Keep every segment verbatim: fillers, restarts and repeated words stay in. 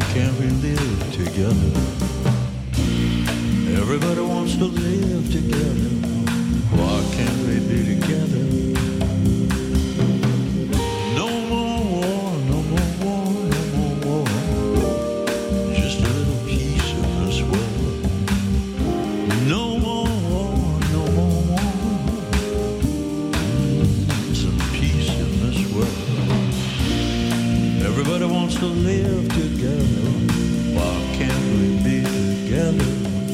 can't we live together? Everybody wants to live together. Why can't we be together? No more war, no more war, no more war. Just a little piece of this world. No more war, no more war. Some peace in this world. Everybody wants to live together. Why can't we be together?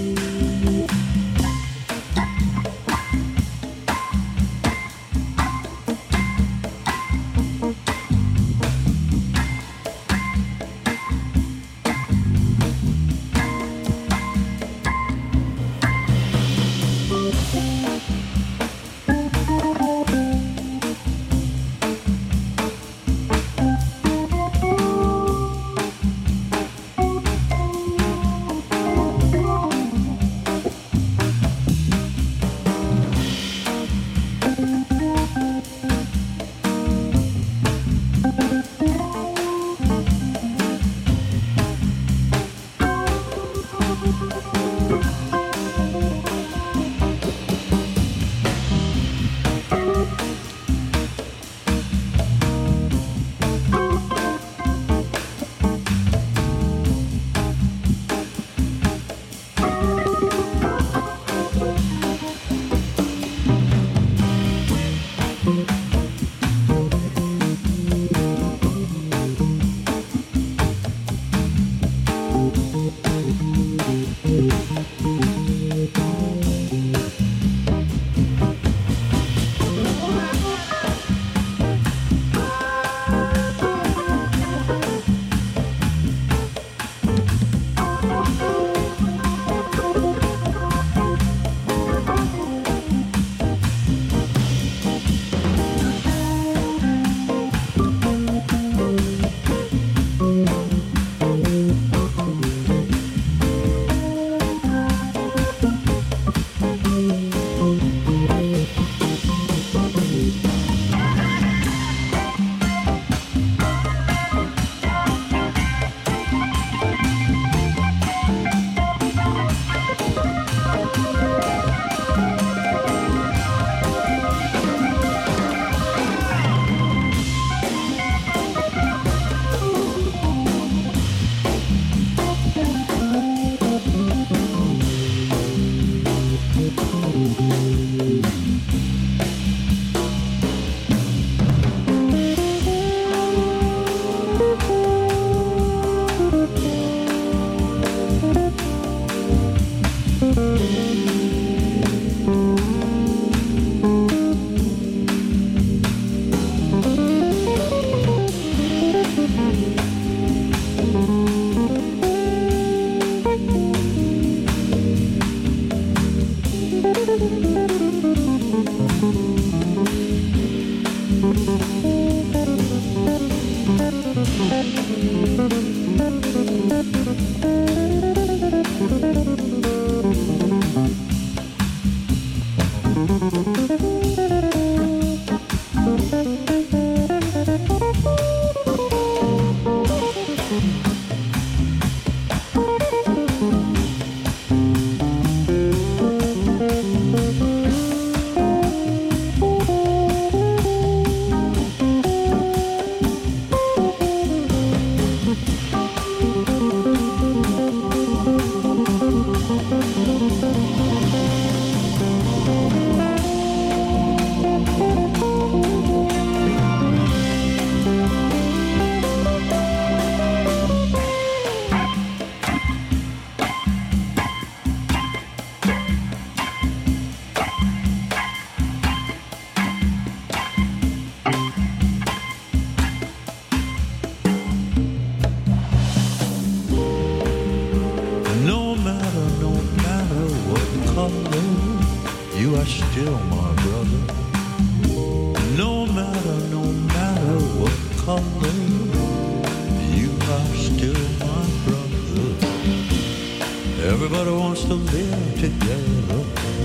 Everybody wants to live together.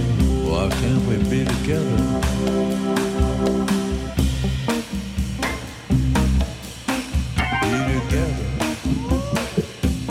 Why can't we be together? Be together.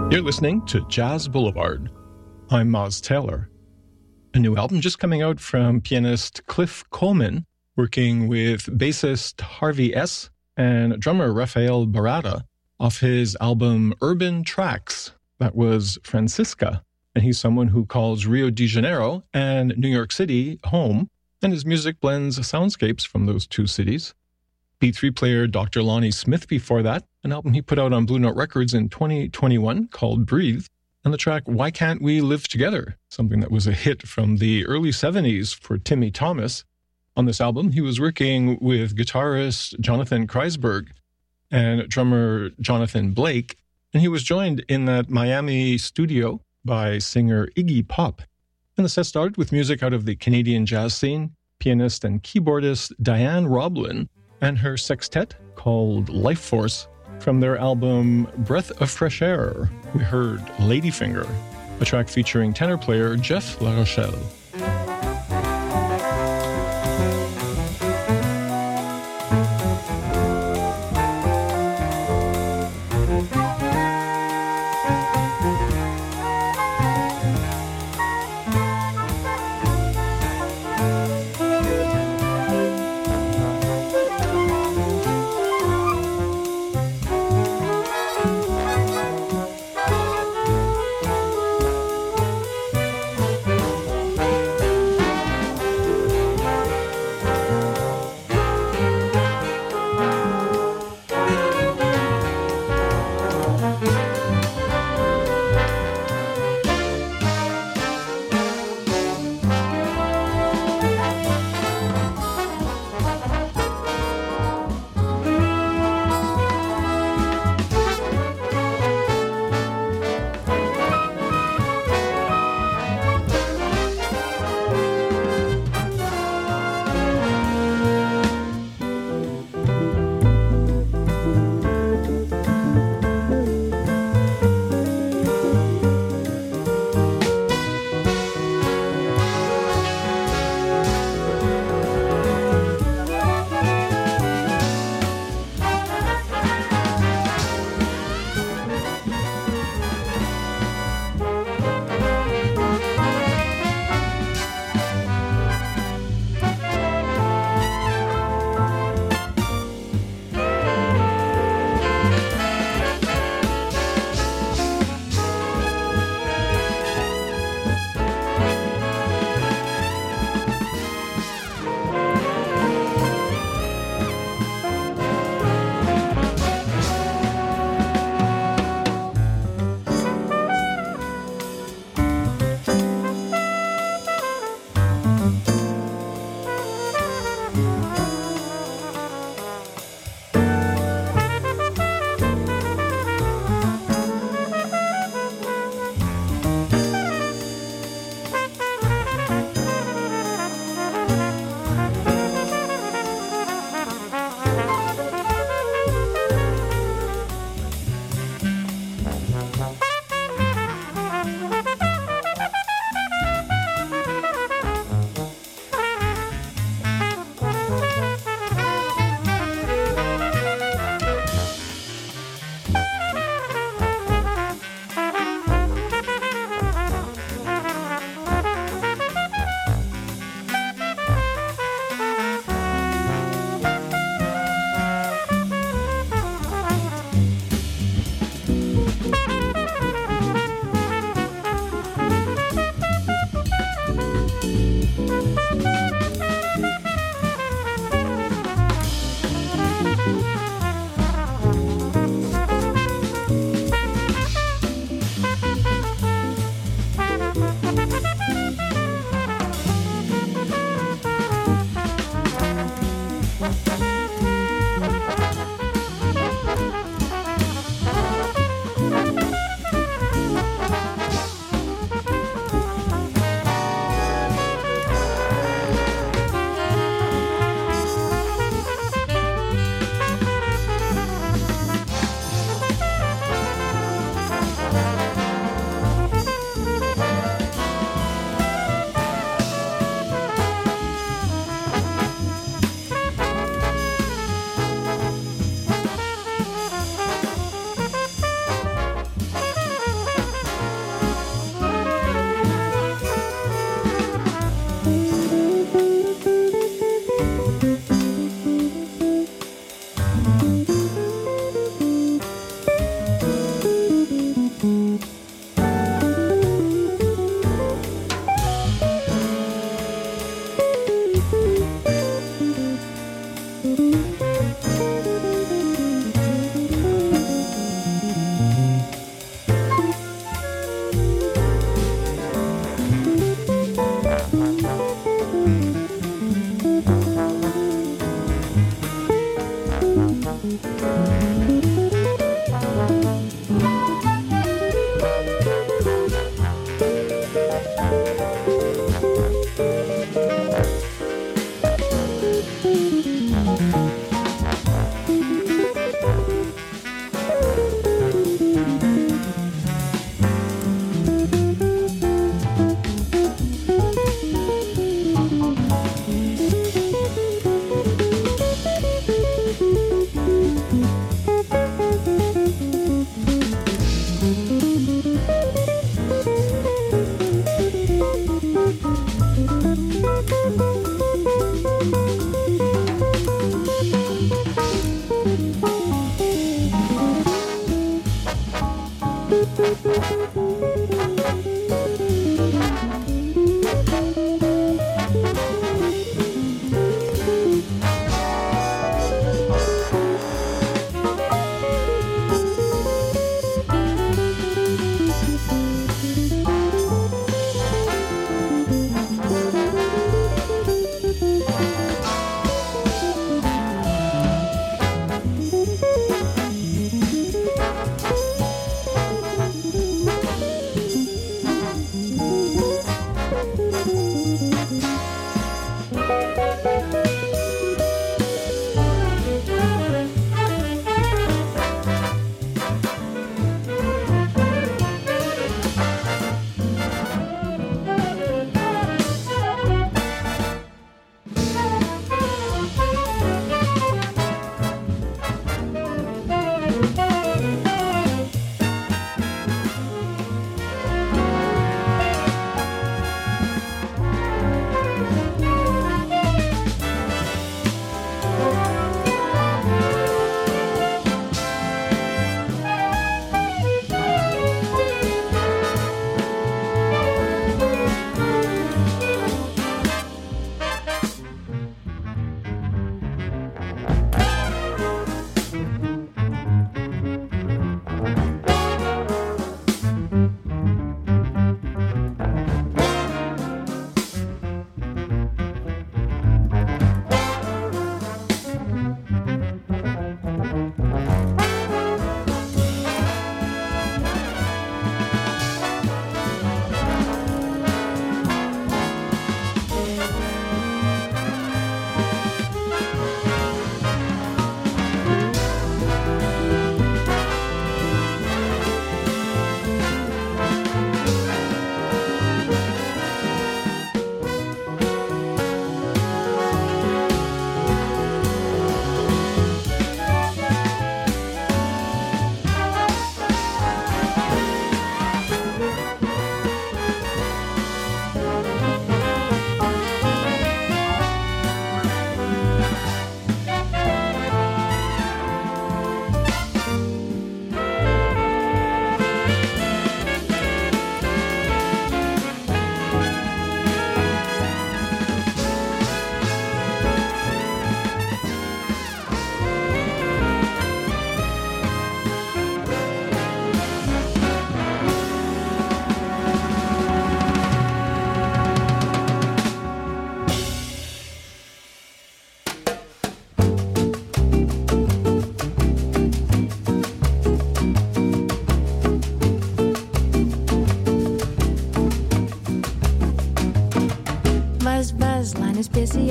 You're listening to Jazz Boulevard. I'm Moz Taylor. A new album just coming out from pianist Cliff Coleman, working with bassist Harvey S. and drummer Rafael Barada off his album Urban Tracks. That was Francisca. And he's someone who calls Rio de Janeiro and New York City home, and his music blends soundscapes from those two cities. B three player Doctor Lonnie Smith before that, an album he put out on Blue Note Records in twenty twenty-one called Breathe, and the track Why Can't We Live Together, something that was a hit from the early seventies for Timmy Thomas. On this album, he was working with guitarist Jonathan Kreisberg and drummer Jonathan Blake, and he was joined in that Miami studio by singer Iggy Pop. And the set started with music out of the Canadian jazz scene, pianist and keyboardist Diane Roblin, and her sextet called Life Force. From their album Breath of Fresh Air, we heard Ladyfinger, a track featuring tenor player Jeff LaRochelle.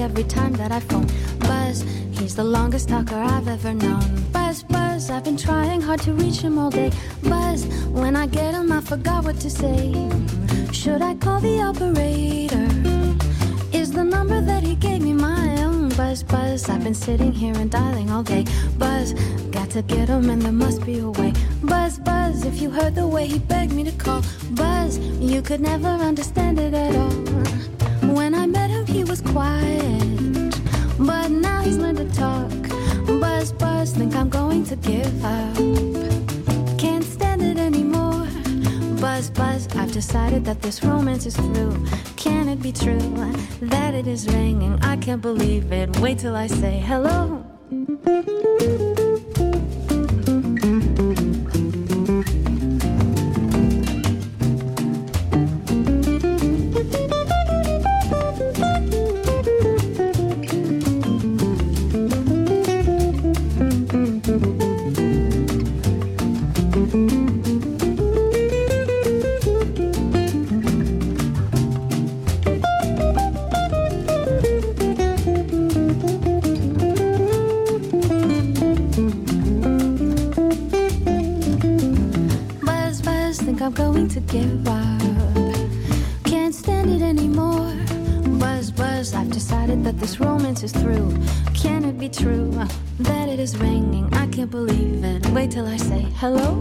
every time that I phone. Buzz, he's the longest talker I've ever known. Buzz, Buzz, I've been trying hard to reach him all day. Buzz, when I get him I forgot what to say. Should I call the operator? Is the number that he gave me my own? Buzz, Buzz, I've been sitting here and dialing all day. Buzz, got to get him and there must be a way. Buzz, Buzz, if you heard the way he begged me to call. Buzz, you could never understand it at all. When I met him he was quiet, but now he's learned to talk. Buzz, Buzz, think I'm going to give up. Can't stand it anymore. Buzz, Buzz, I've decided that this romance is through. Can it be true that it is ringing? I can't believe it. Wait till I say hello. I'm going to give up. Can't stand it anymore. Buzz, Buzz, I've decided that this romance is through. Can it be true that it is ringing? I can't believe it. Wait till I say hello.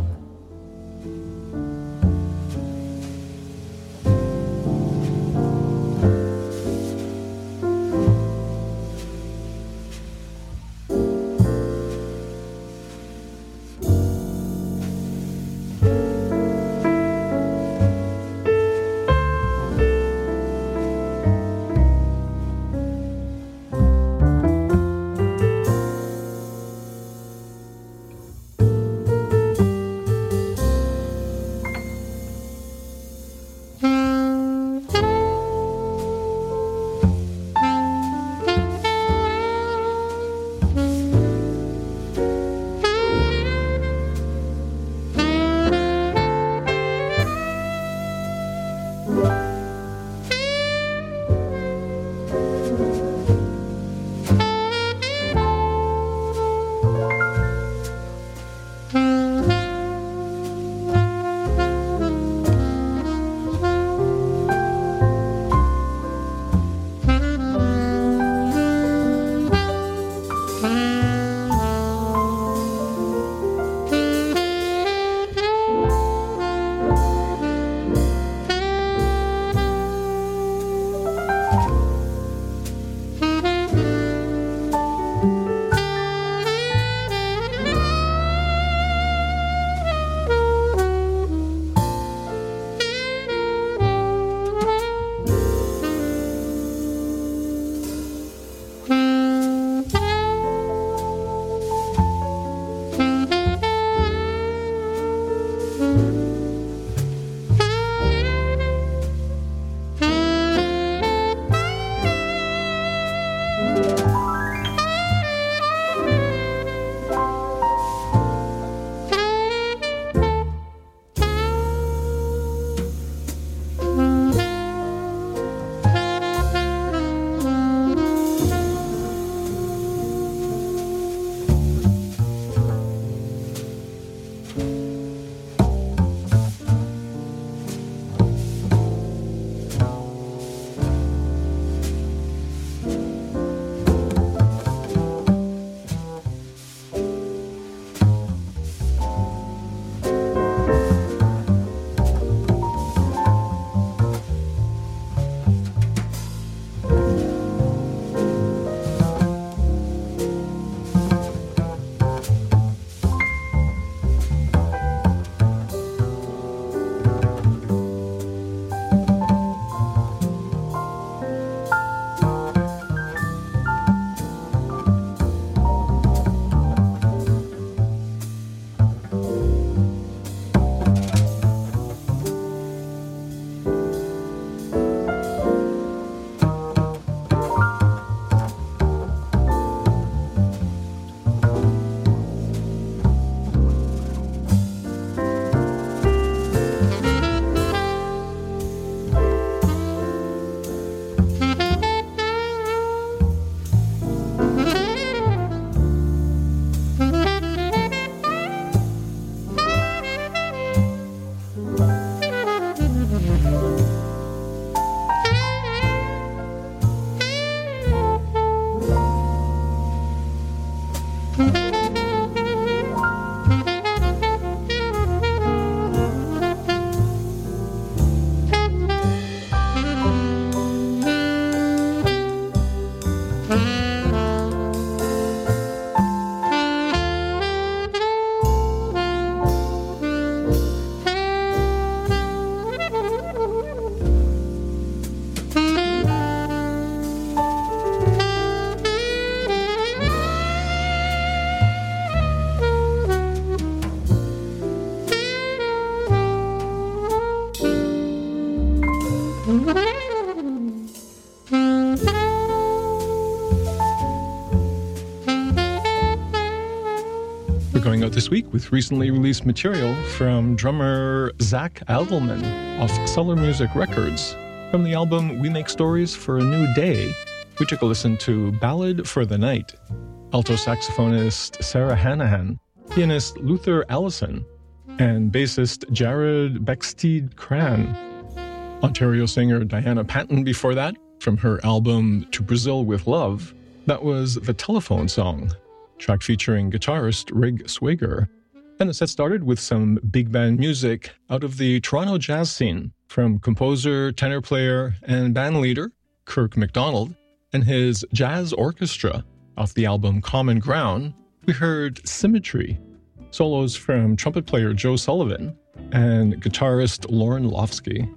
going out this week with recently released material from drummer Zach Adelman of Solar Music Records. From the album We Make Stories for a New Day, we took a listen to Ballad for the Night. Alto saxophonist Sarah Hanahan, pianist Luther Allison, and bassist Jared Beckstead Cran. Ontario singer Diana Panton before that, from her album To Brazil with Love. That was The Telephone Song, track featuring guitarist Rig Swager. And the set started with some big band music out of the Toronto jazz scene from composer, tenor player, and band leader Kirk MacDonald and his jazz orchestra. Off the album Common Ground, we heard Symmetry, solos from trumpet player Joe Sullivan and guitarist Lauren Lofsky.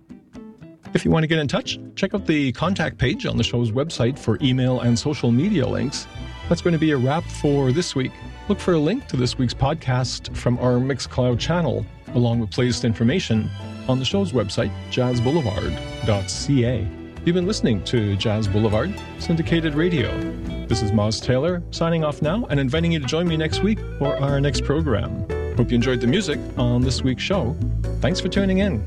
If you want to get in touch, check out the contact page on the show's website for email and social media links. That's going to be a wrap for this week. Look for a link to this week's podcast from our Mixcloud channel, along with playlist information on the show's website, jazz boulevard dot c a. You've been listening to Jazz Boulevard, syndicated radio. This is Moz Taylor, signing off now and inviting you to join me next week for our next program. Hope you enjoyed the music on this week's show. Thanks for tuning in.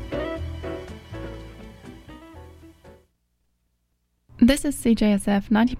This is C J S F ninety